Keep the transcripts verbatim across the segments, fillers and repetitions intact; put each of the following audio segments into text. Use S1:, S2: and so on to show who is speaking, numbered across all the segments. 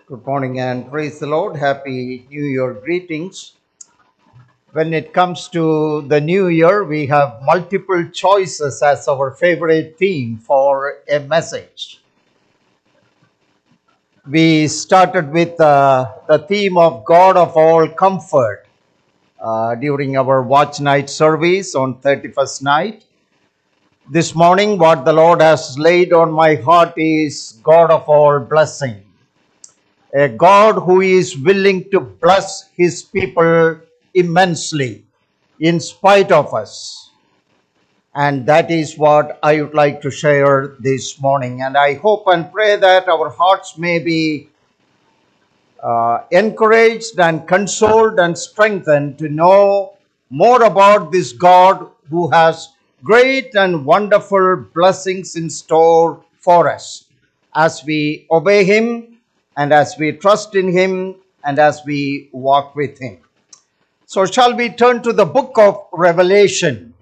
S1: Good morning and praise the Lord. Happy New Year greetings. When it comes to the New Year, we have multiple choices as our favorite theme for a message. We started with uh, the theme of God of all comfort uh, during our watch night service on thirty-first night. This morning, what the Lord has laid on my heart is God of all blessing. A God who is willing to bless his people immensely in spite of us. And that is what I would like to share this morning. And I hope and pray that our hearts may be uh, encouraged and consoled and strengthened to know more about this God who has great and wonderful blessings in store for us as we obey him and as we trust in him and as we walk with him. So shall we turn to the book of Revelation?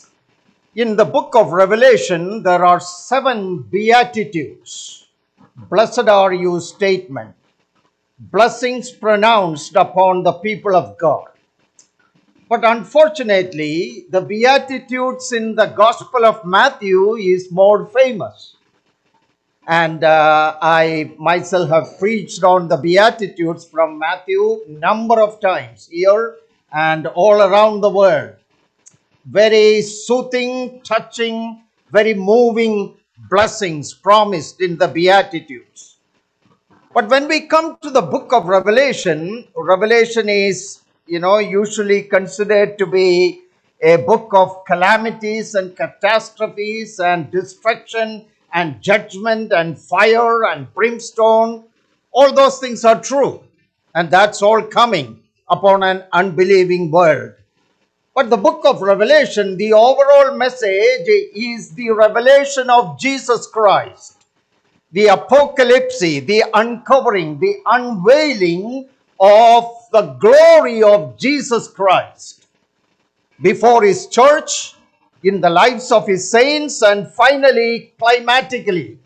S1: In the book of Revelation, there are seven beatitudes. Blessed are you statement. Blessings pronounced upon the people of God. But unfortunately, the Beatitudes in the Gospel of Matthew is more famous. And uh, I myself have preached on the Beatitudes from Matthew number of times here and all around the world. Very soothing, touching, very moving blessings promised in the Beatitudes. But when we come to the book of Revelation, Revelation is, you know, usually considered to be a book of calamities and catastrophes and destruction and judgment and fire and brimstone. All those things are true. And that's all coming upon an unbelieving world. But the book of Revelation, the overall message is the revelation of Jesus Christ. The apocalypse, the uncovering, the unveiling of the glory of Jesus Christ before his church, in the lives of his saints, and finally, climatically,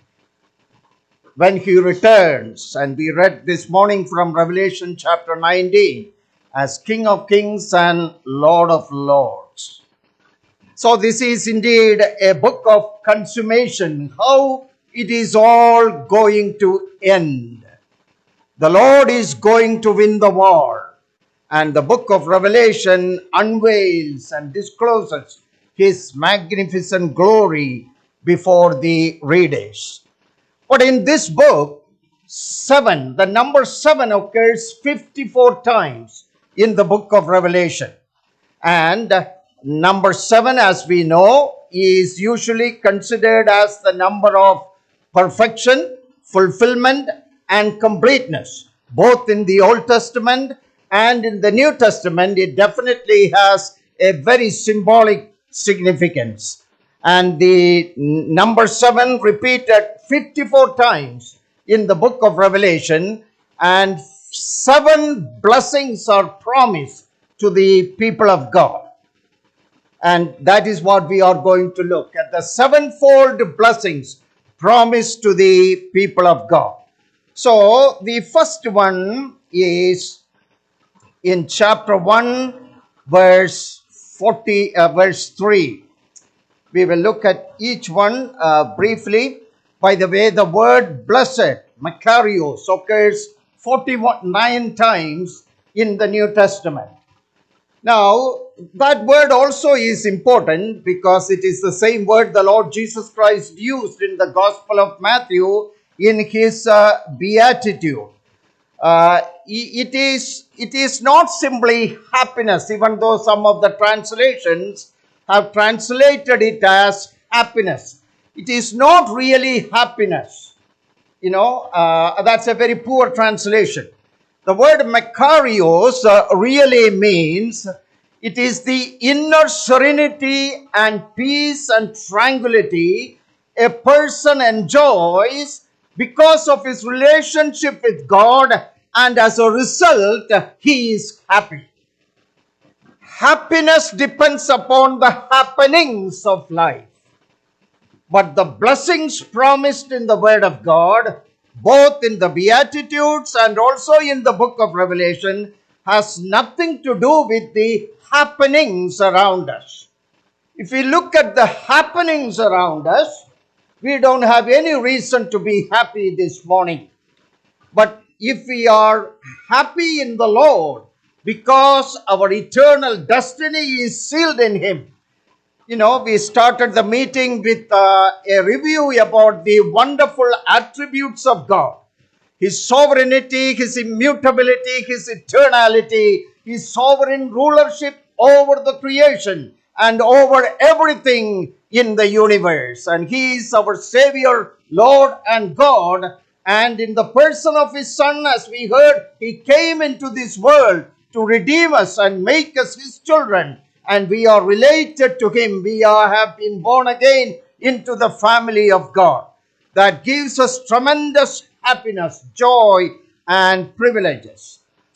S1: when he returns. And we read this morning from Revelation chapter nineteen as King of Kings and Lord of Lords. So this is indeed a book of consummation, how it is all going to end. The Lord is going to win the war. And the book of Revelation unveils and discloses his magnificent glory before the readers. But in this book, seven, the number seven occurs fifty-four times in the book of Revelation. And number seven, as we know, is usually considered as the number of perfection, fulfillment, and completeness. Both in the Old Testament and in the New Testament, it definitely has a very symbolic significance. And the number seven repeated fifty-four times in the book of Revelation, and seven blessings are promised to the people of God. And that is what we are going to look at, the sevenfold blessings promised to the people of God. So the first one is in chapter one, verse forty, uh, verse three. We will look at each one uh, briefly. By the way, the word blessed, Makarios, occurs forty-nine times in the New Testament. Now, that word also is important because it is the same word the Lord Jesus Christ used in the Gospel of Matthew in his uh, beatitude. Uh, it is, it is not simply happiness, even though some of the translations have translated it as happiness. It is not really happiness. You know, uh, that's a very poor translation. The word Makarios uh, really means it is the inner serenity and peace and tranquility a person enjoys because of his relationship with God, and as a result, he is happy. Happiness depends upon the happenings of life. But the blessings promised in the Word of God both in the Beatitudes and also in the book of Revelation, has nothing to do with the happenings around us. If we look at the happenings around us, we don't have any reason to be happy this morning. But if we are happy in the Lord, because our eternal destiny is sealed in Him. You know, we started the meeting with uh, a review about the wonderful attributes of God. His sovereignty, His immutability, His eternality, His sovereign rulership over the creation and over everything in the universe. And He is our Savior, Lord and God. And in the person of His Son, as we heard, He came into this world to redeem us and make us His children. And we are related to Him. We are, have been born again into the family of God. That gives us tremendous happiness, joy, and privileges.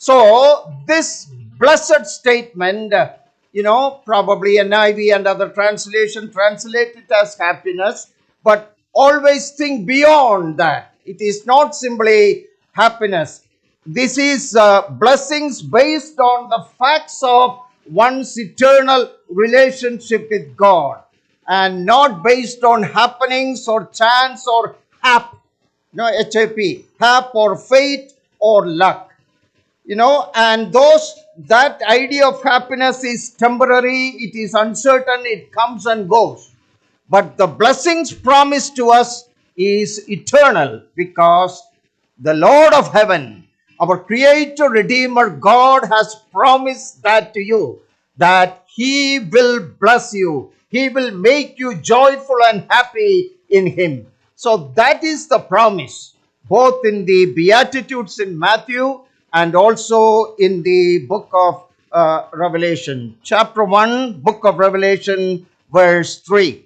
S1: So, this blessed statement, uh, you know, probably N I V and other translation translate it as happiness, but always think beyond that. It is not simply happiness. This is uh, blessings based on the facts of one's eternal relationship with God, and not based on happenings or chance or hap, no, H A P, hap or fate or luck. You know, and those, that idea of happiness is temporary, it is uncertain, it comes and goes. But the blessings promised to us is eternal, because the Lord of heaven, our Creator, Redeemer, God has promised that to you, that He will bless you. He will make you joyful and happy in Him. So that is the promise, both in the Beatitudes in Matthew and also in the book of uh, Revelation. Chapter one, book of Revelation, verse three.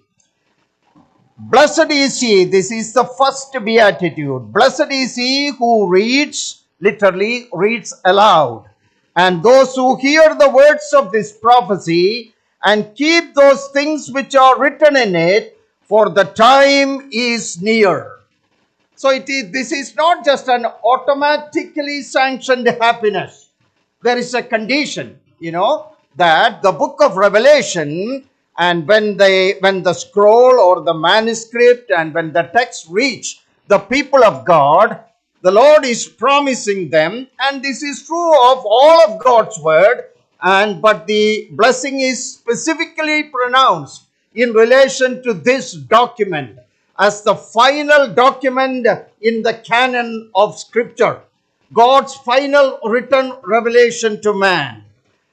S1: Blessed is he, this is the first beatitude. Blessed is he who reads, literally reads aloud, and those who hear the words of this prophecy and keep those things which are written in it, for the time is near. So it is, this is not just an automatically sanctioned happiness. There is a condition, you know, that the book of Revelation, and when they when the scroll or the manuscript and when the text reach the people of God, the Lord is promising them, and this is true of all of God's word, and but the blessing is specifically pronounced in relation to this document as the final document in the canon of Scripture, God's final written revelation to man.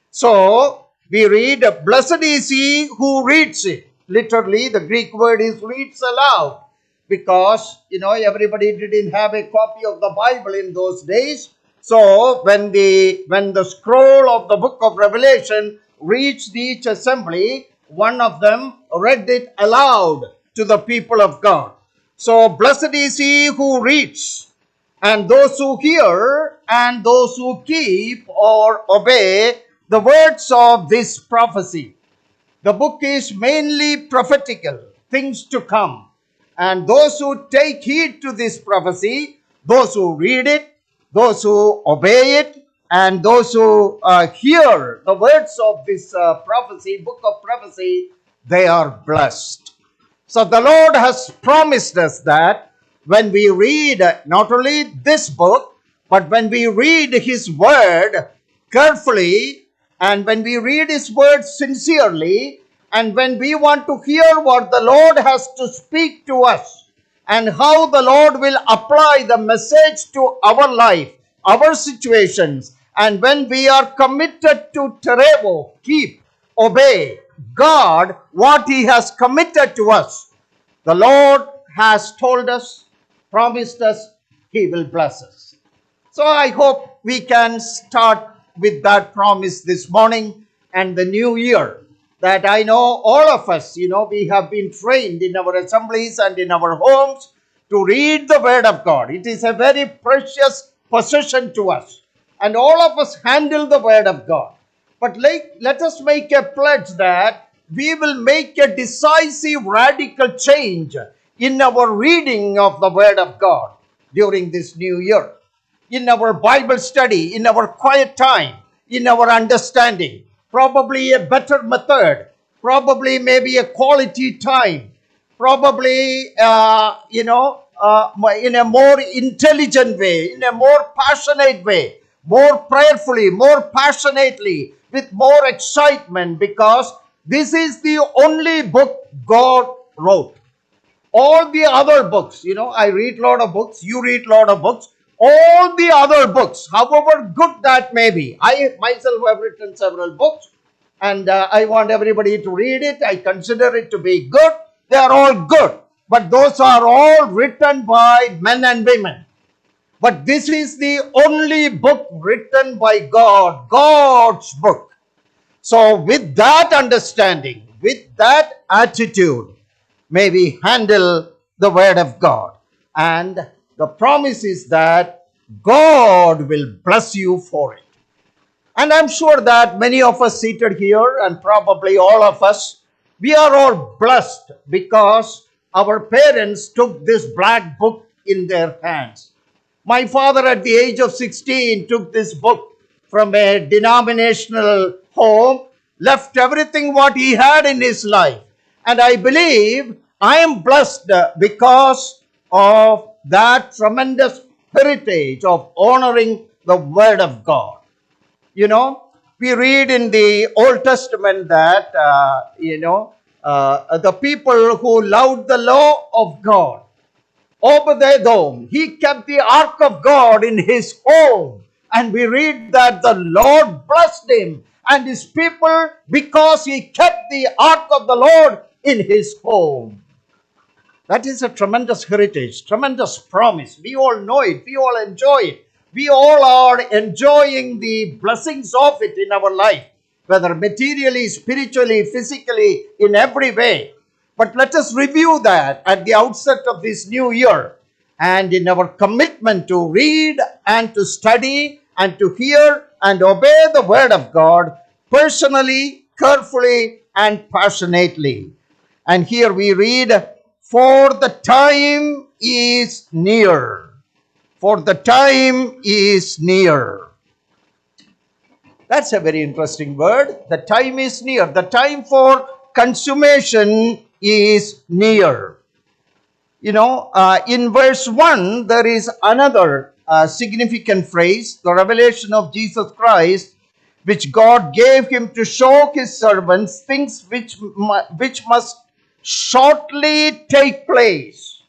S1: So, we read, blessed is he who reads it. Literally, the Greek word is reads aloud, because, you know, everybody didn't have a copy of the Bible in those days. So, when the, when the scroll of the book of Revelation reached each assembly, one of them read it aloud to the people of God. So, blessed is he who reads, and those who hear, and those who keep or obey the words of this prophecy. The book is mainly prophetical, things to come. And those who take heed to this prophecy, those who read it, those who obey it, and those who uh, hear the words of this uh, prophecy, book of prophecy, they are blessed. So the Lord has promised us that when we read not only this book, but when we read His word carefully, and when we read His word sincerely, and when we want to hear what the Lord has to speak to us, and how the Lord will apply the message to our life, our situations, and when we are committed to terevo, keep, obey God, what He has committed to us, the Lord has told us, promised us, He will bless us. So I hope we can start with that promise this morning and the new year, that I know all of us, you know, we have been trained in our assemblies and in our homes to read the word of God. It is a very precious possession to us, and all of us handle the word of God. But like, let us make a pledge that we will make a decisive radical change in our reading of the word of God. during this new year. In our Bible study, in our quiet time, in our understanding, probably a better method, probably maybe a quality time, probably, uh, you know, uh, in a more intelligent way, in a more passionate way, more prayerfully, more passionately, with more excitement, because this is the only book God wrote. All the other books, you know, I read a lot of books, you read a lot of books, all the other books, however good that may be. I myself have written several books, and uh, I want everybody to read it. I consider it to be good. They are all good, but those are all written by men and women. But this is the only book written by God, God's book. So with that understanding, with that attitude, may we handle the word of God. And the promise is that God will bless you for it. And I'm sure that many of us seated here, and probably all of us, we are all blessed because our parents took this black book in their hands. My father, at the age of sixteen, took this book from a denominational home, left everything what he had in his life. And I believe I am blessed because of that tremendous heritage of honoring the word of God. You know, we read in the Old Testament that, uh, you know, uh, the people who loved the law of God, Obed-Edom, he kept the ark of God in his home. And we read that the Lord blessed him and his people because he kept the ark of the Lord in his home. That is a tremendous heritage, tremendous promise. We all know it. We all enjoy it. We all are enjoying the blessings of it in our life, whether materially, spiritually, physically, in every way. But let us review that at the outset of this new year, and in our commitment to read and to study and to hear and obey the word of God personally, carefully, and passionately. And here we read, for the time is near. For the time is near. That's a very interesting word. The time is near. The time for consummation is near. You know, uh, in verse one, there is another uh, significant phrase, the revelation of Jesus Christ, which God gave him to show his servants things which, which must shortly take place.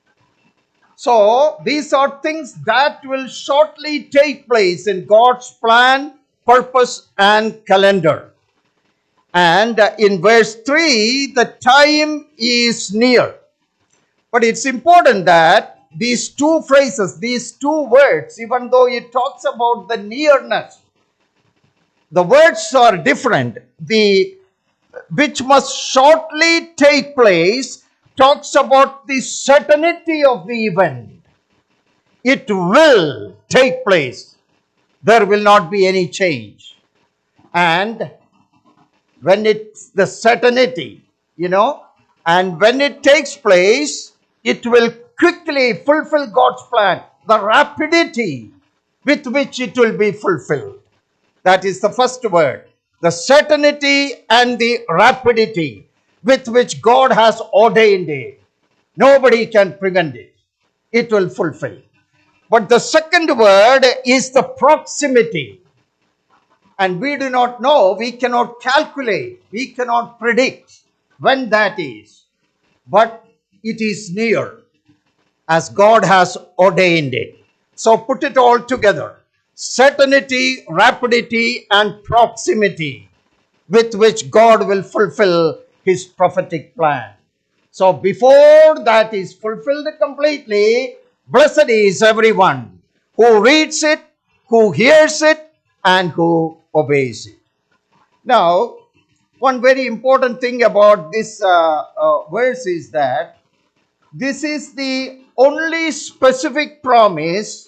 S1: So, these are things that will shortly take place in God's plan, purpose, and calendar. And in verse three, the time is near. But it's important that these two phrases, these two words, even though it talks about the nearness, the words are different. The which must shortly take place talks about the certainty of the event. It will take place. There will not be any change. And when it's the certainty, you know, and when it takes place, it will quickly fulfill God's plan. The rapidity with which it will be fulfilled. That is the first word. The certainty and the rapidity with which God has ordained it. Nobody can prevent it. It will fulfill. But the second word is the proximity. And we do not know, we cannot calculate, we cannot predict when that is. But it is near, as God has ordained it. So put it all together. Certainty, rapidity, and proximity with which God will fulfill his prophetic plan. So before that is fulfilled completely, blessed is everyone who reads it, who hears it, and who obeys it. Now, one very important thing about this uh, uh, verse is that this is the only specific promise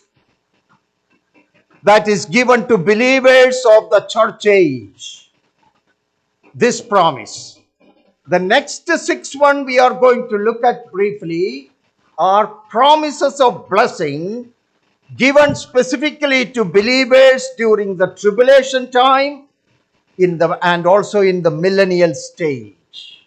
S1: that is given to believers of the church age. This promise. The next six one we are going to look at briefly, are promises of blessing given specifically to believers during the tribulation time in the and also in the millennial stage.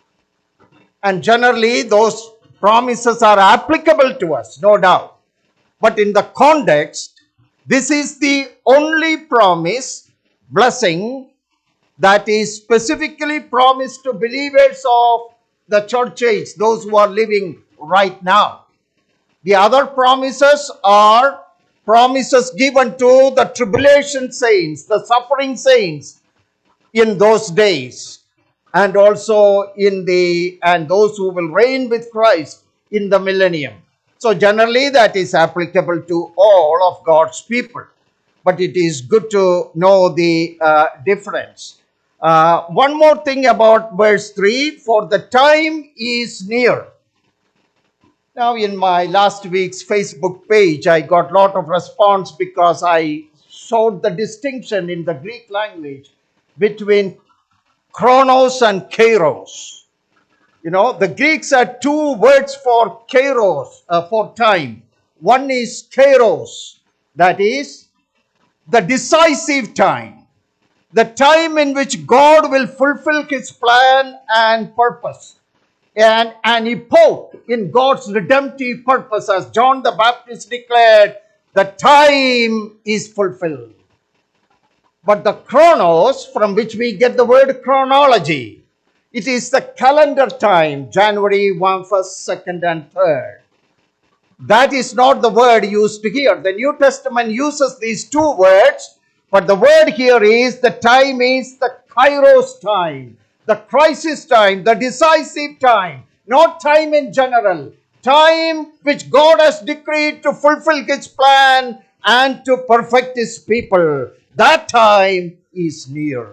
S1: And generally those promises are applicable to us, no doubt. But in the context, this is the only promise, blessing, that is specifically promised to believers of the church age, those who are living right now. The other promises are promises given to the tribulation saints, the suffering saints in those days, and also in the and those who will reign with Christ in the millennium. So generally that is applicable to all of God's people, but it is good to know the uh, difference. Uh, one more thing about verse three, for the time is near. Now, in my last week's Facebook page, I got a lot of response because I showed the distinction in the Greek language between chronos and kairos. You know, the Greeks had two words for kairos, uh, for time. One is kairos, that is the decisive time, the time in which God will fulfill his plan and purpose. And an epoch in God's redemptive purpose, as John the Baptist declared, the time is fulfilled. But the chronos, from which we get the word chronology, it is the calendar time, January first, first, second, and third. That is not the word used here. The New Testament uses these two words, but the word here is the time is the kairos time, the crisis time, the decisive time, not time in general. Time which God has decreed to fulfill his plan and to perfect his people. That time is near.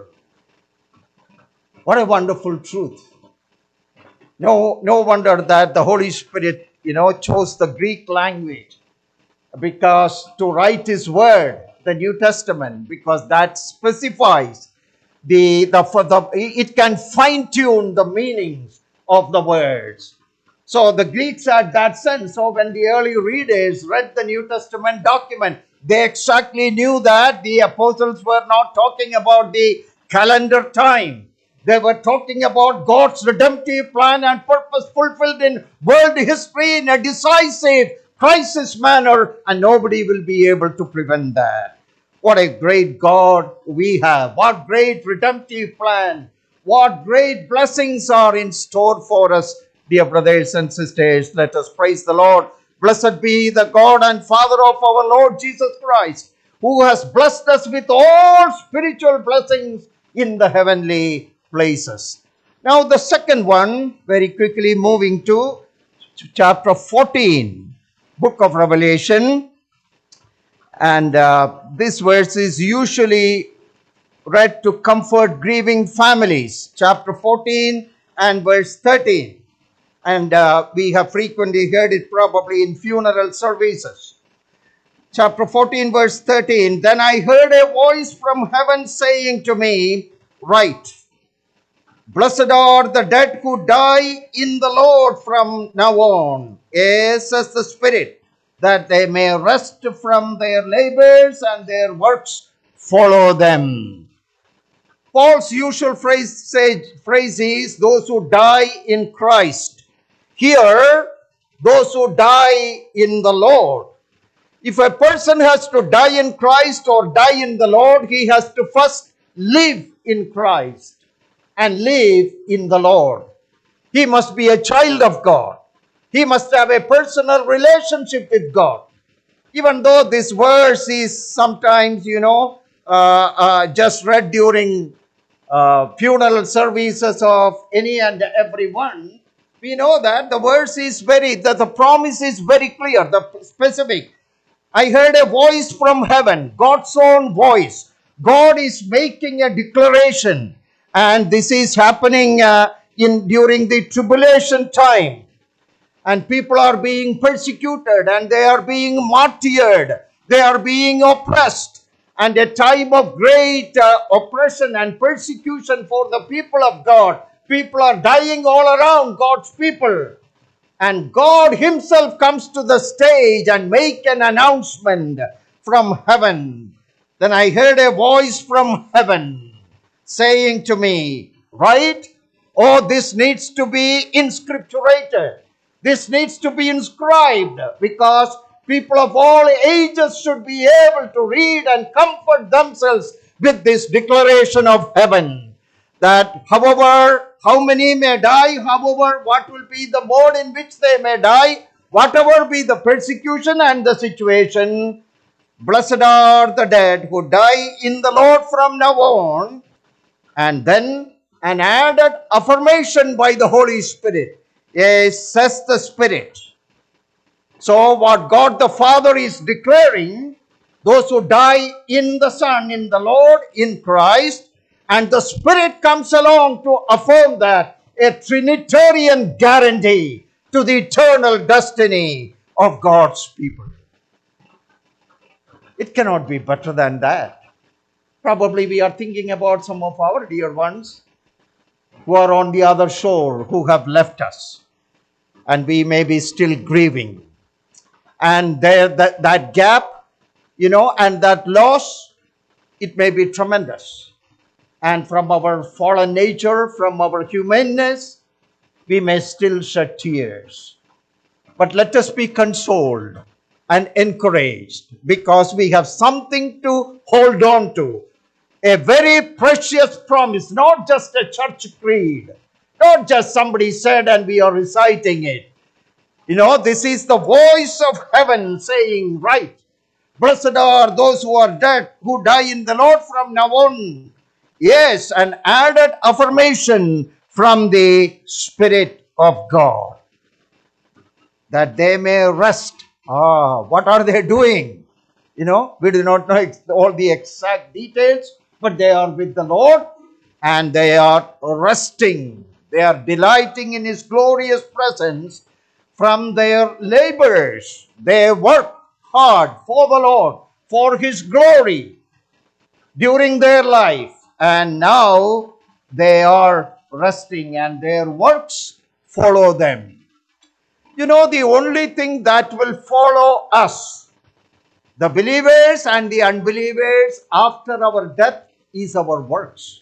S1: What a wonderful truth. No, no wonder that the Holy Spirit, you know, chose the Greek language, because to write his word, the New Testament, because that specifies the, the, for the it can fine-tune the meanings of the words. So the Greeks had that sense. So when the early readers read the New Testament document, they exactly knew that the apostles were not talking about the calendar time. They were talking about God's redemptive plan and purpose fulfilled in world history in a decisive crisis manner, and nobody will be able to prevent that. What a great God we have. What great redemptive plan. What great blessings are in store for us, dear brothers and sisters. Let us praise the Lord. Blessed be the God and Father of our Lord Jesus Christ, who has blessed us with all spiritual blessings in the heavenly places. Now the second one, very quickly moving to chapter fourteen, book of Revelation. And uh, this verse is usually read to comfort grieving families. Chapter fourteen and verse thirteen. And uh, we have frequently heard it probably in funeral services. Chapter fourteen verse thirteen. Then I heard a voice from heaven saying to me, write, blessed are the dead who die in the Lord from now on. Yes, says the Spirit, that they may rest from their labors and their works follow them. Paul's usual phrase, say, phrase is those who die in Christ. Here, those who die in the Lord. If a person has to die in Christ or die in the Lord, he has to first live in Christ and live in the Lord. He must be a child of God. He must have a personal relationship with God. Even though this verse is sometimes, you know, uh, uh, just read during uh, funeral services of any and everyone, we know that the verse is very, that the promise is very clear, the specific. I heard a voice from heaven, God's own voice. God is making a declaration, and this is happening uh, in during the tribulation time. And people are being persecuted and they are being martyred. They are being oppressed. And a time of great uh, oppression and persecution for the people of God. People are dying all around God's people. and God himself comes to the stage and make an announcement from heaven. Then I heard a voice from heaven saying to me, right? Oh, this needs to be inscripturated. This needs to be inscribed, because people of all ages should be able to read and comfort themselves with this declaration of heaven, that however, how many may die, however, what will be the mode in which they may die, whatever be the persecution and the situation, blessed are the dead who die in the Lord from now on. And then an added affirmation by the Holy Spirit. Yes, says the Spirit. So what God the Father is declaring, those who die in the Son, in the Lord, in Christ, and the Spirit comes along to affirm that, a Trinitarian guarantee to the eternal destiny of God's people. It cannot be better than that. Probably we are thinking about some of our dear ones who are on the other shore, who have left us, and we may be still grieving. And there, that, that gap, you know, and that loss, it may be tremendous. And from our fallen nature, from our humanness, we may still shed tears. But let us be consoled and encouraged, because we have something to hold on to. A very precious promise, not just a church creed, not just somebody said and we are reciting it. You know, this is the voice of heaven saying, right, blessed are those who are dead, who die in the Lord from now on. Yes, an added affirmation from the Spirit of God, that they may rest. Ah, what are they doing? You know, we do not know all the exact details, but they are with the Lord and they are resting. They are delighting in His glorious presence from their labors. They work hard for the Lord, for His glory during their life. And now they are resting and their works follow them. You know, the only thing that will follow us, the believers and the unbelievers, after our death is our works.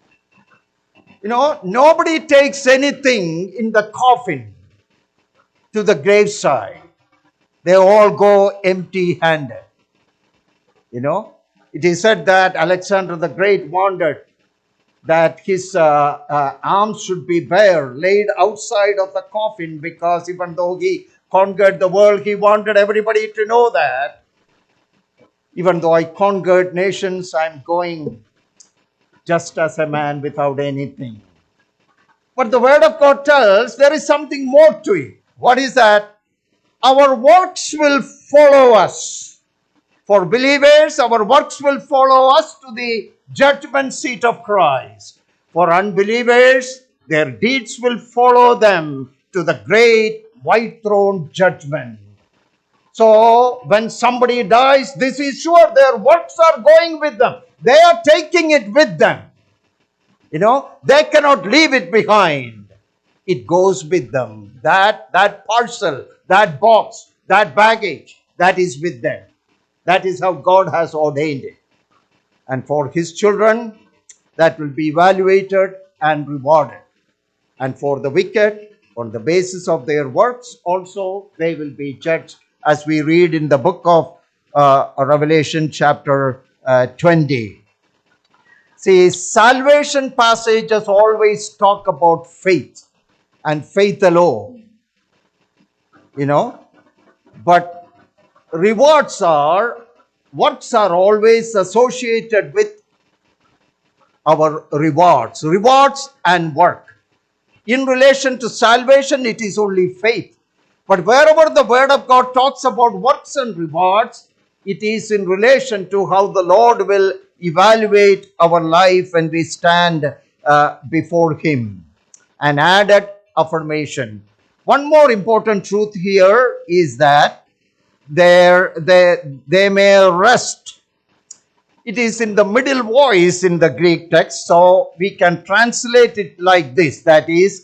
S1: You know, nobody takes anything in the coffin to the graveside. They all go empty-handed. You know, it is said that Alexander the Great wanted that his uh, uh, arms should be bare, laid outside of the coffin, because even though he conquered the world, he wanted everybody to know that even though I conquered nations, I'm going just as a man without anything. But the Word of God tells there is something more to it. What is that? Our works will follow us. For believers, our works will follow us to the judgment seat of Christ. For unbelievers, their deeds will follow them to the great white throne judgment. So, when somebody dies, this is sure, their works are going with them. They are taking it with them. You know, they cannot leave it behind. It goes with them. That, that parcel, that box, that baggage, that is with them. That is how God has ordained it. And for His children, that will be evaluated and rewarded. And for the wicked, on the basis of their works, also they will be judged, as we read in the book of uh, Revelation chapter uh, twenty. See, salvation passages always talk about faith and faith alone, you know, but rewards are, works are always associated with our rewards, rewards and work. In relation to salvation, it is only faith. But wherever the Word of God talks about works and rewards, it is in relation to how the Lord will evaluate our life when we stand uh, before Him. An added affirmation. One more important truth here is that there they, they may rest. It is in the middle voice in the Greek text, so we can translate it like this. That is,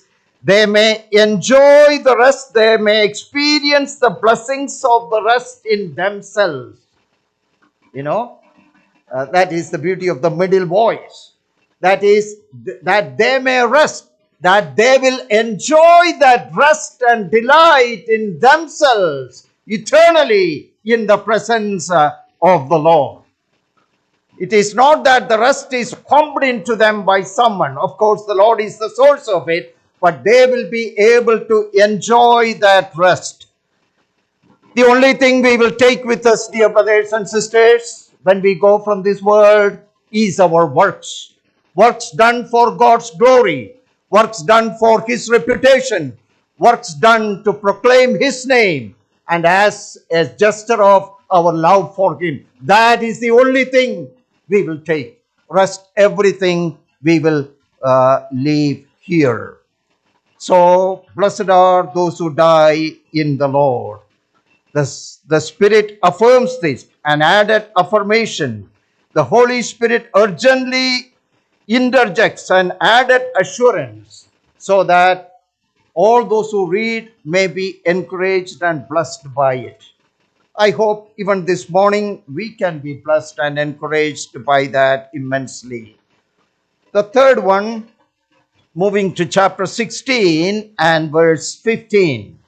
S1: They may enjoy the rest, they may experience the blessings of the rest in themselves. You know, uh, that is the beauty of the middle voice. That is, th- that they may rest, that they will enjoy that rest and delight in themselves eternally in the presence uh, of the Lord. It is not that the rest is pumped into them by someone. Of course, the Lord is the source of it, but they will be able to enjoy that rest. The only thing we will take with us, dear brothers and sisters, when we go from this world is our works. Works done for God's glory, works done for His reputation, works done to proclaim His name, and as a gesture of our love for Him. That is the only thing we will take. Rest, everything we will uh, leave here. So, blessed are those who die in the Lord. The, the Spirit affirms this, an added affirmation. The Holy Spirit urgently interjects an added assurance so that all those who read may be encouraged and blessed by it. I hope even this morning we can be blessed and encouraged by that immensely. The third one, moving to chapter sixteen and verse fifteen.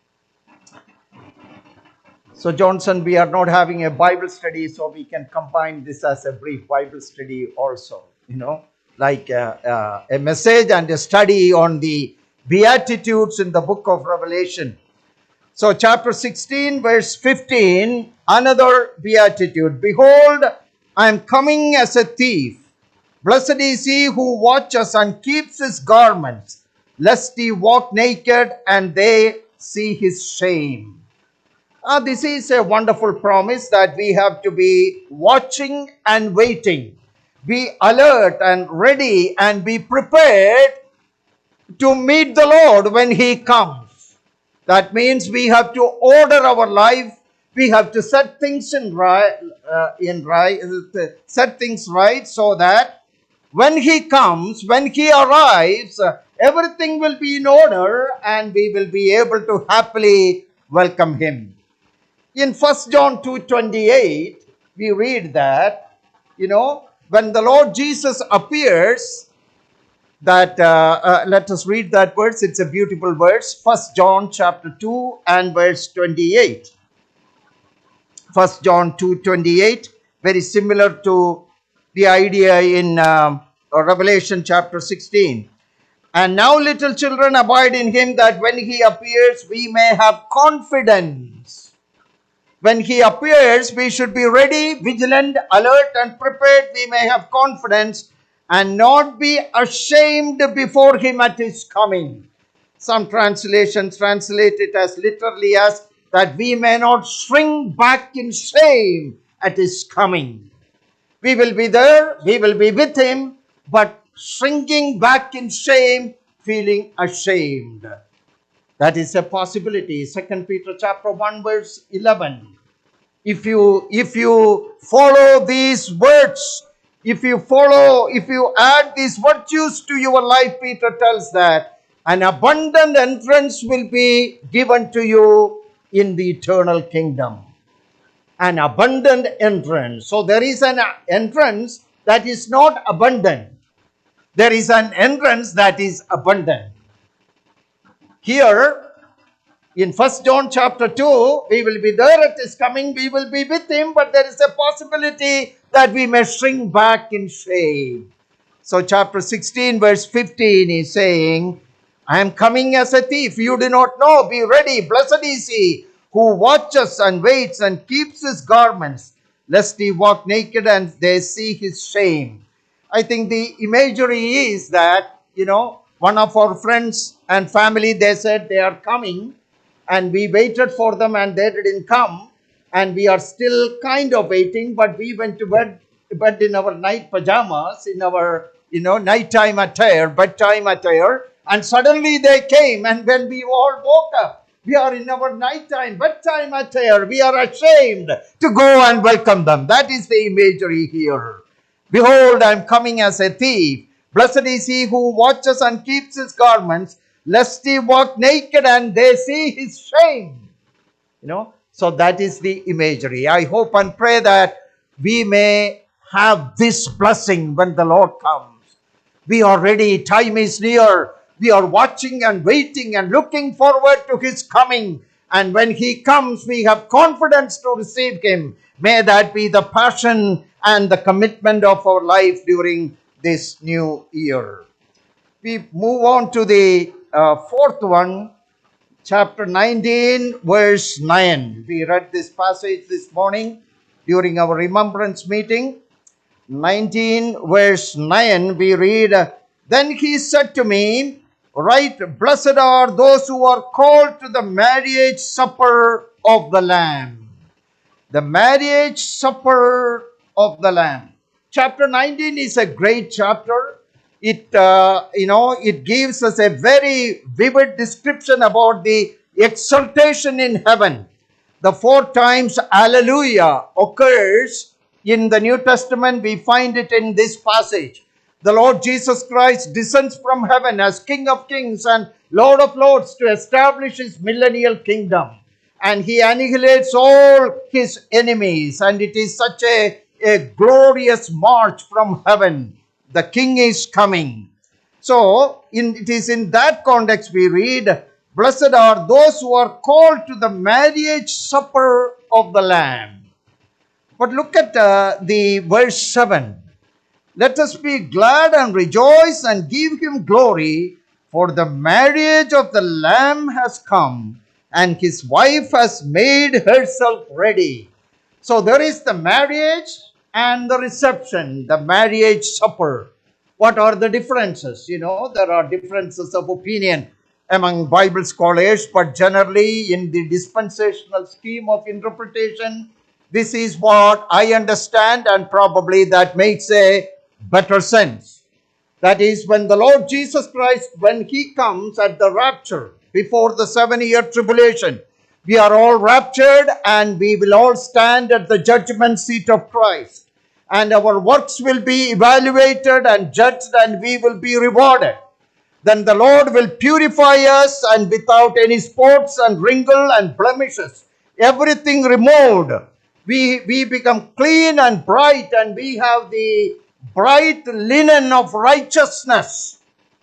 S1: So, Johnson, we are not having a Bible study, so we can combine this as a brief Bible study also, you know, like uh, uh, a message and a study on the Beatitudes in the book of Revelation. So, chapter sixteen, verse fifteen, another beatitude. Behold, I am coming as a thief. Blessed is he who watches and keeps his garments, lest he walk naked and they see his shame. Uh, this is a wonderful promise that we have to be watching and waiting. Be alert and ready and be prepared to meet the Lord when He comes. That means we have to order our life. We have to set things in right, uh, in right, set things right, so that when He comes, when He arrives, uh, everything will be in order and we will be able to happily welcome Him. In First John two twenty-eight, we read that, you know, when the Lord Jesus appears, that uh, uh, let us read that verse. It's a beautiful verse. First John chapter two and verse twenty-eight. First John two twenty-eight, very similar to the idea in um, Revelation chapter sixteen. And now, little children, abide in Him, that when He appears, we may have confidence. When He appears, we should be ready, vigilant, alert, and prepared. We may have confidence and not be ashamed before Him at His coming. Some translations translate it as literally as that we may not shrink back in shame at His coming. We will be there, we will be with Him, but shrinking back in shame, feeling ashamed. That is a possibility. Second Peter chapter one verse eleven. If you if you follow these words, if you follow, if you add these virtues to your life, Peter tells that an abundant entrance will be given to you in the eternal kingdom. An abundant entrance. So there is an entrance that is not abundant. There is an entrance that is abundant. Here, in First John chapter two, we will be there at His coming, we will be with Him, but there is a possibility that we may shrink back in shame. So chapter sixteen verse fifteen is saying, I am coming as a thief, you do not know, be ready, blessed is he who watches and waits and keeps his garments, lest he walk naked and they see his shame. I think the imagery is that, you know, one of our friends and family, they said they are coming, and we waited for them and they didn't come, and we are still kind of waiting, but we went to bed, bed in our night pajamas, in our, you know, nighttime attire, bedtime attire, and suddenly they came, and when we all woke up, we are in our nighttime, bedtime attire, we are ashamed to go and welcome them. That is the imagery here. Behold, I am coming as a thief. Blessed is he who watches and keeps his garments, lest he walk naked and they see his shame. You know, so that is the imagery. I hope and pray that we may have this blessing when the Lord comes. We are ready. Time is near. We are watching and waiting and looking forward to his coming. And when he comes, we have confidence to receive him. May that be the passion and the commitment of our life during this new year. We move on to the uh, fourth one, chapter nineteen, verse nine. We read this passage this morning during our remembrance meeting. nineteen, verse nine, we read, Then he said to me, Right, blessed are those who are called to the marriage supper of the Lamb. The marriage supper of the Lamb. Chapter nineteen is a great chapter. It, uh, you know, it gives us a very vivid description about the exaltation in heaven. The four times Alleluia occurs in the New Testament. We find it in this passage. The Lord Jesus Christ descends from heaven as King of Kings and Lord of Lords to establish his millennial kingdom. And he annihilates all his enemies. And it is such a, a glorious march from heaven. The King is coming. So, in, it is in that context we read, Blessed are those who are called to the marriage supper of the Lamb. But look at uh, the verse seven. Let us be glad and rejoice and give him glory, for the marriage of the Lamb has come, and his wife has made herself ready. So there is the marriage and the reception, the marriage supper. What are the differences? You know, there are differences of opinion among Bible scholars, but generally in the dispensational scheme of interpretation, this is what I understand, and probably that makes a better sense. That is, when the Lord Jesus Christ, when he comes at the rapture, before the seven-year tribulation, we are all raptured and we will all stand at the judgment seat of Christ. And our works will be evaluated and judged, and we will be rewarded. Then the Lord will purify us, and without any spots and wrinkle and blemishes, everything removed, we, we become clean and bright, and we have the bright linen of righteousness.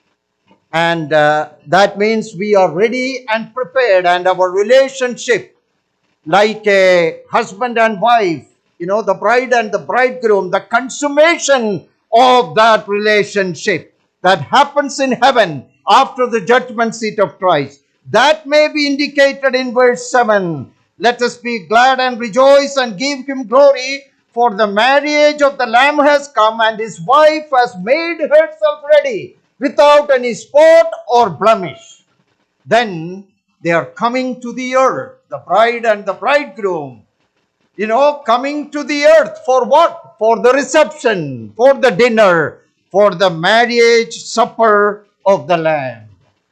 S1: And uh, that means we are ready and prepared, and our relationship, like a husband and wife, you know, the bride and the bridegroom, the consummation of that relationship that happens in heaven after the judgment seat of Christ. That may be indicated in verse seven. Let us be glad and rejoice and give him glory, for the marriage of the Lamb has come, and his wife has made herself ready, without any spot or blemish. Then they are coming to the earth, the bride and the bridegroom, you know, coming to the earth for what? For the reception, for the dinner, for the marriage supper of the Lamb.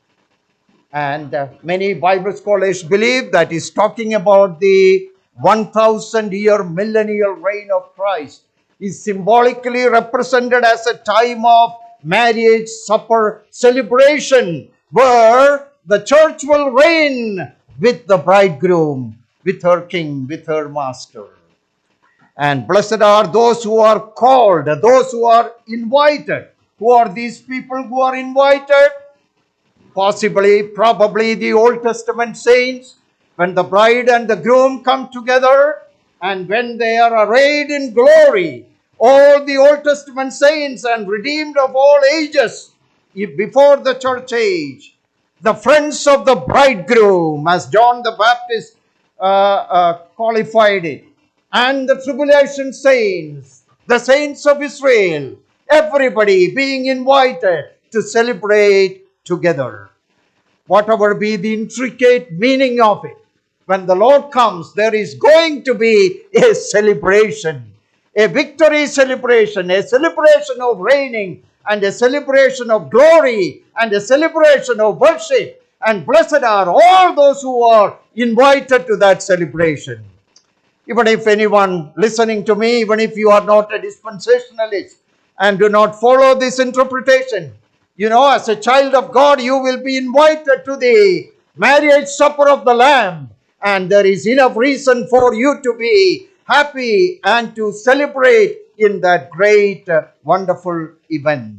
S1: And uh, many Bible scholars believe that is talking about the one thousand year millennial reign of Christ. Is symbolically represented as a time of marriage supper celebration, where the church will reign with the bridegroom, with her king, with her master. And blessed are those who are called, those who are invited. Who are these people who are invited? Possibly, probably the Old Testament saints, when the bride and the groom come together, and when they are arrayed in glory, all the Old Testament saints and redeemed of all ages, before the church age, the friends of the bridegroom, as John the Baptist uh, uh, qualified it, and the tribulation saints, the saints of Israel, everybody being invited to celebrate together. Whatever be the intricate meaning of it, when the Lord comes, there is going to be a celebration, a victory celebration, a celebration of reigning, and a celebration of glory, and a celebration of worship. And blessed are all those who are invited to that celebration. Even if anyone listening to me, even if you are not a dispensationalist and do not follow this interpretation, You know, as a child of God, you will be invited to the marriage supper of the Lamb. And there is enough reason for you to be happy and to celebrate in that great, uh, wonderful event.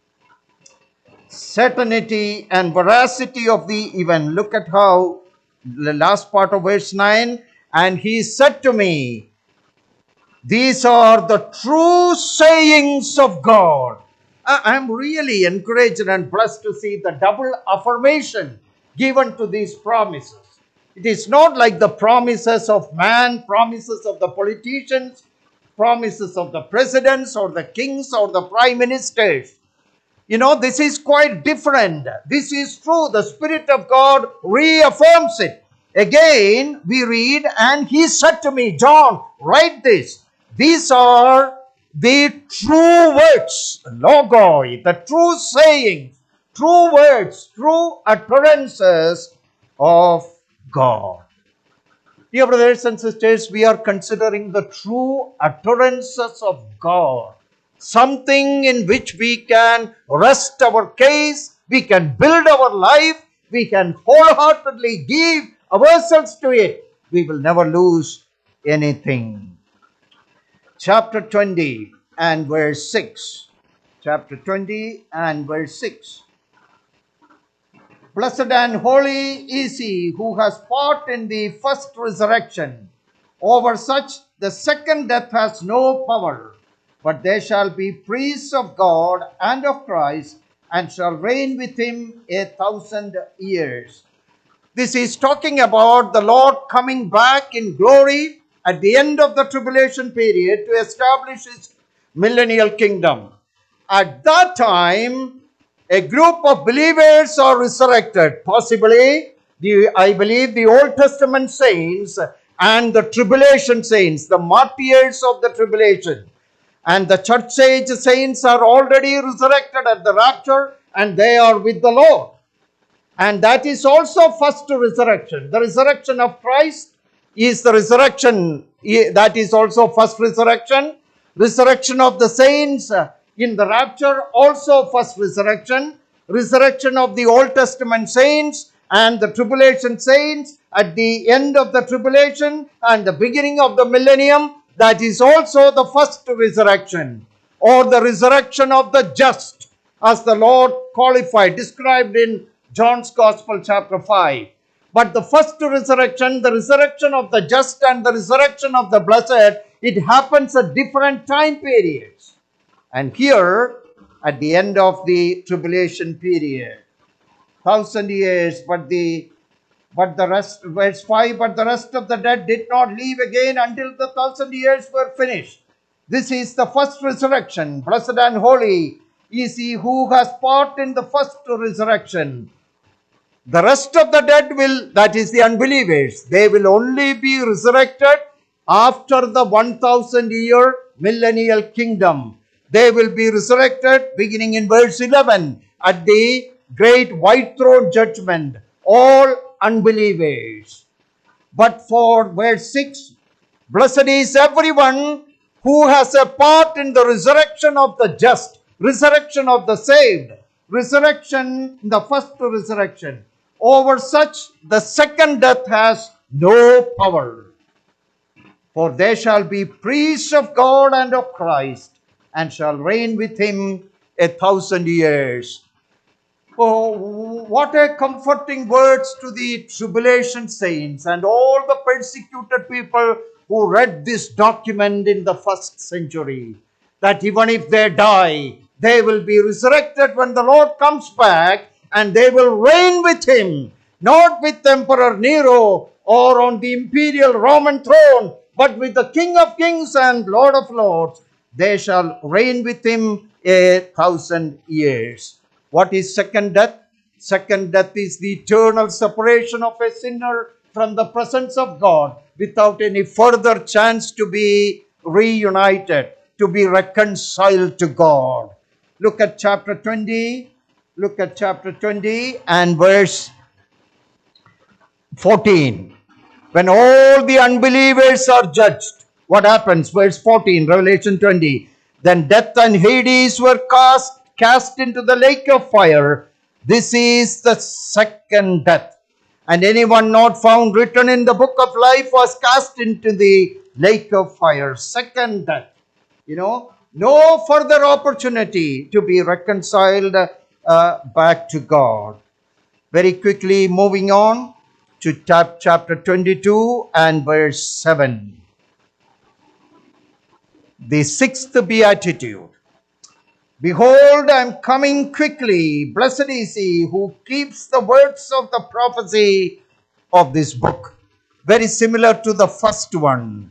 S1: Certainty and veracity of the event. Look at how the last part of verse nine. And he said to me, these are the true sayings of God. I am really encouraged and blessed to see the double affirmation given to these promises. It is not like the promises of man, promises of the politicians, promises of the presidents or the kings or the prime ministers. You know, this is quite different. This is true. The Spirit of God reaffirms it. Again, we read, and he said to me, John, write this. These are the true words, logoi, the true sayings, true words, true utterances of God. Dear brothers and sisters, we are considering the true utterances of God. Something in which we can rest our case, we can build our life, we can wholeheartedly give ourselves to it. We will never lose anything. Chapter twenty and verse six. Chapter twenty and verse six. Blessed and holy is he who has part in the first resurrection. Over such the second death has no power, but they shall be priests of God and of Christ, and shall reign with him a thousand years. This is talking about the Lord coming back in glory at the end of the tribulation period to establish his millennial kingdom. At that time, a group of believers are resurrected. Possibly, the, I believe the Old Testament saints and the tribulation saints, the martyrs of the tribulation. And the church age saints are already resurrected at the rapture, and they are with the Lord. And that is also first resurrection. The resurrection of Christ is the resurrection, that is also first resurrection. Resurrection of the saints in the rapture, also first resurrection. Resurrection of the Old Testament saints and the tribulation saints at the end of the tribulation and the beginning of the millennium, that is also the first resurrection, or the resurrection of the just, as the Lord qualified, described in John's Gospel chapter five. But the first resurrection, the resurrection of the just and the resurrection of the blessed, it happens at different time periods. And here, at the end of the tribulation period, thousand years, but the but the rest, verse five, but the rest of the dead did not leave again until the thousand years were finished. This is the first resurrection. Blessed and holy is he who has part in the first resurrection. The rest of the dead will, that is the unbelievers, they will only be resurrected after the one thousand year millennial kingdom. They will be resurrected beginning in verse eleven at the great white throne judgment. All unbelievers. But for verse six, blessed is everyone who has a part in the resurrection of the just, resurrection of the saved, resurrection, the first resurrection. Over such the second death has no power. For they shall be priests of God and of Christ, and shall reign with him a thousand years. Oh, what a comforting words to the tribulation saints and all the persecuted people who read this document in the first century. That even if they die, they will be resurrected when the Lord comes back, and they will reign with him, not with Emperor Nero or on the imperial Roman throne, but with the King of Kings and Lord of Lords. They shall reign with him a thousand years. What is second death? Second death is the eternal separation of a sinner from the presence of God without any further chance to be reunited, to be reconciled to God. Look at chapter twenty. Look at chapter twenty and verse fourteen. When all the unbelievers are judged, what happens? Verse fourteen, Revelation twenty. Then death and Hades were cast cast into the lake of fire. This is the second death. And anyone not found written in the book of life was cast into the lake of fire. Second death. You know, no further opportunity to be reconciled uh, back to God. Very quickly moving on to tab chapter twenty-two and verse seven. The sixth beatitude. Behold, I am coming quickly. Blessed is he who keeps the words of the prophecy of this book. Very similar to the first one.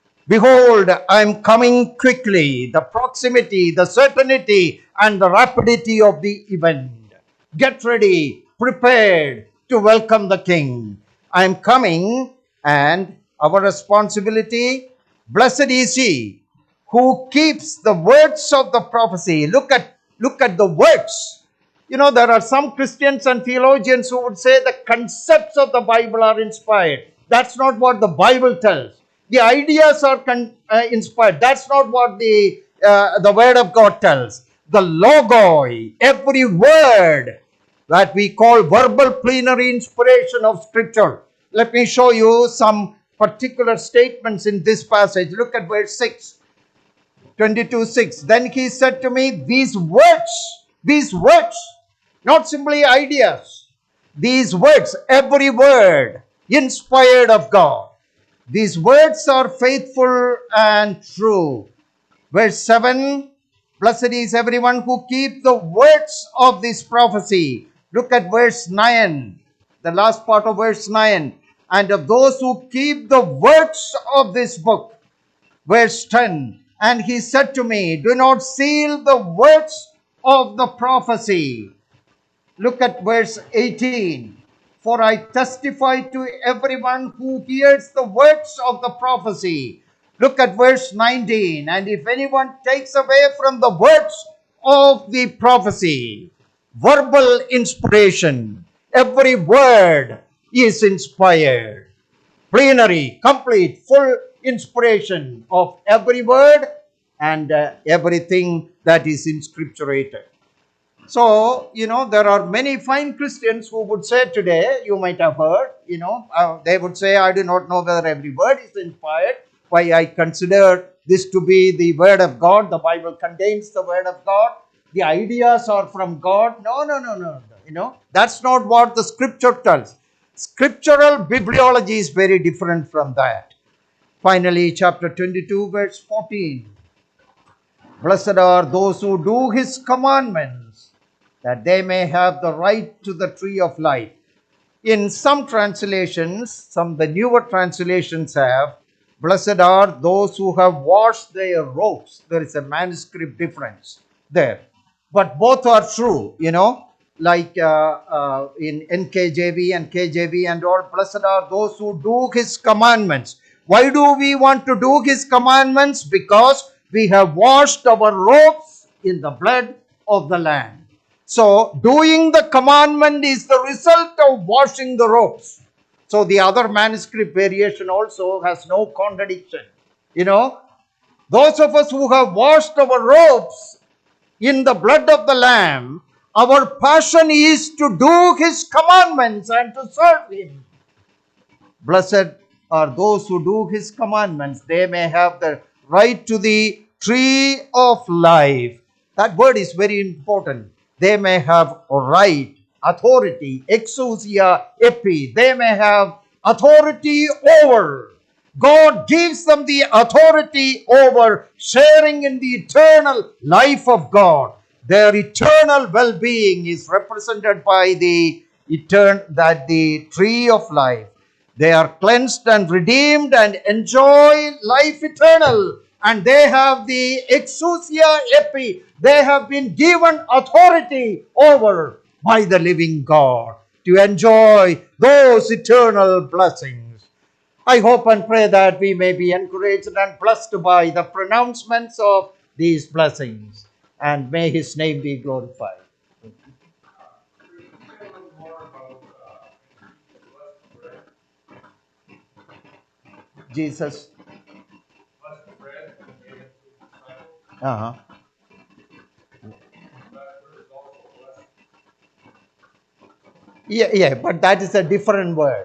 S1: Behold, I am coming quickly. The proximity, the certainty, and the rapidity of the event. Get ready, prepared to welcome the King. I am coming, and our responsibility, blessed is he who keeps the words of the prophecy. Look at look at the words. You know, there are some Christians and theologians who would say the concepts of the Bible are inspired. That's not what the Bible tells. The ideas are con- uh, inspired. That's not what the uh, the Word of God tells. The logoi, every word that we call verbal plenary inspiration of Scripture. Let me show you some particular statements in this passage. Look at verse six. twenty-two six. Then he said to me, these words, these words, not simply ideas, these words, every word inspired of God. These words are faithful and true. Verse seven, blessed is everyone who keeps the words of this prophecy. Look at verse nine, the last part of verse nine. And of those who keep the words of this book. Verse ten, and he said to me, do not seal the words of the prophecy. Look at verse eighteen. For I testify to everyone who hears the words of the prophecy. Look at verse nineteen. And if anyone takes away from the words of the prophecy, verbal inspiration, every word is inspired. Plenary, complete, full inspiration of every word and uh, everything that is inscripturated. So, you know, there are many fine Christians who would say today, you might have heard, you know, uh, they would say, I do not know whether every word is inspired. Why I consider this to be the word of God. The Bible contains the word of God. The ideas are from God. No, no, no, no. You know, that's not what the scripture tells. Scriptural bibliology is very different from that. Finally, chapter twenty-two, verse fourteen. Blessed are those who do his commandments, that they may have the right to the tree of life. In some translations, some the newer translations have, blessed are those who have washed their robes. There is a manuscript difference there. But both are true, you know, like uh, uh, in N K J V and K J V and all. Blessed are those who do his commandments. Why do we want to do his commandments? Because we have washed our robes in the blood of the Lamb. So, doing the commandment is the result of washing the robes. So, the other manuscript variation also has no contradiction. You know, those of us who have washed our robes in the blood of the Lamb, our passion is to do his commandments and to serve him. Blessed are those who do his commandments. They may have the right to the tree of life. That word is very important. They may have a right, authority, exousia, epi. They may have authority over. God gives them the authority over sharing in the eternal life of God. Their eternal well-being is represented by the etern- that the tree of life. They are cleansed and redeemed and enjoy life eternal. And they have the exousia epi. They have been given authority over by the living God to enjoy those eternal blessings. I hope and pray that we may be encouraged and blessed by the pronouncements of these blessings. And may his name be glorified. Jesus. Uh-huh. Yeah, yeah, but that is a different word.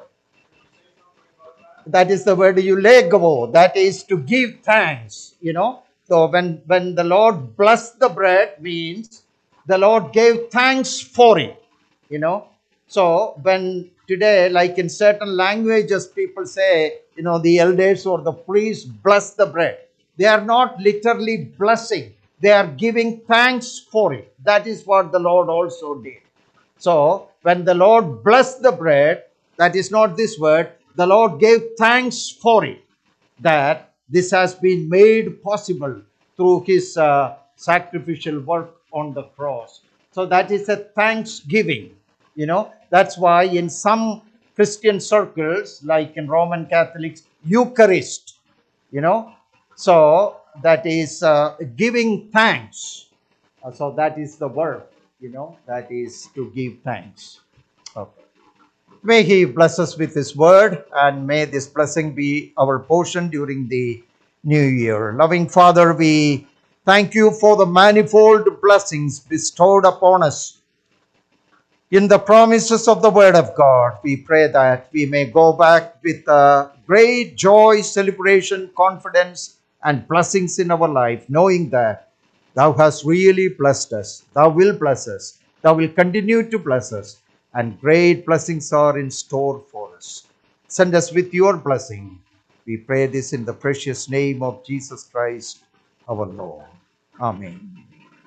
S1: That is the word eulogio. That is to give thanks. You know. So when when the Lord blessed the bread means the Lord gave thanks for it. You know. So when today, like in certain languages, people say, you know, the elders or the priests bless the bread. They are not literally blessing. They are giving thanks for it. That is what the Lord also did. So, when the Lord blessed the bread, that is not this word, the Lord gave thanks for it, that this has been made possible through his uh, sacrificial work on the cross. So, that is a thanksgiving. You know, that's why in some Christian circles, like in Roman Catholics, Eucharist, you know, so that is uh, giving thanks. Uh, so that is the verb, you know, that is to give thanks. Okay. May He bless us with His word, and may this blessing be our portion during the new year. Loving Father, we thank you for the manifold blessings bestowed upon us in the promises of the word of God. We pray that we may go back with uh, great joy, celebration, confidence, and blessings in our life, knowing that thou hast really blessed us. Thou will bless us. Thou will continue to bless us. And great blessings are in store for us. Send us with your blessing. We pray this in the precious name of Jesus Christ, our Lord. Amen.